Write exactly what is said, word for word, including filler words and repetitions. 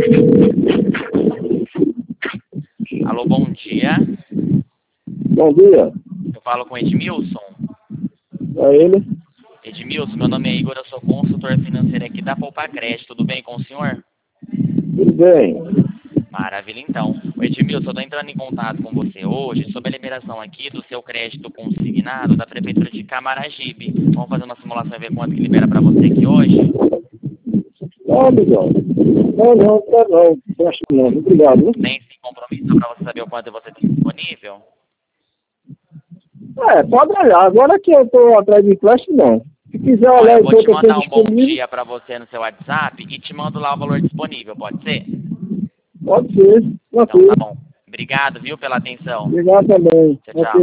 Alô, bom dia. Bom dia. Eu falo com Edmilson. É ele? Edmilson, meu nome é Igor, eu sou consultor financeiro aqui da Poupa Crédito. Tudo bem com o senhor? Tudo bem. Maravilha, então. O Edmilson, eu estou entrando em contato com você hoje sobre a liberação aqui do seu crédito consignado da Prefeitura de Camaragibe. Vamos fazer uma simulação e ver quanto que libera para você aqui hoje? Não, amigão. Não, não, não, não. Não acho que não. Obrigado. Né? Tem sim compromisso para você saber o quanto você tem disponível? É, pode olhar. Agora que eu estou atrás de empréstimo, não. Se quiser Olha, olhar eu então vou te que eu tenho mandar um bom disponível, dia para você no seu WhatsApp e te mando lá o valor disponível, pode ser? pode ser. Então tá Tranquilo. bom. Obrigado, viu, pela atenção. Obrigado também. Tchau, Ok. tchau.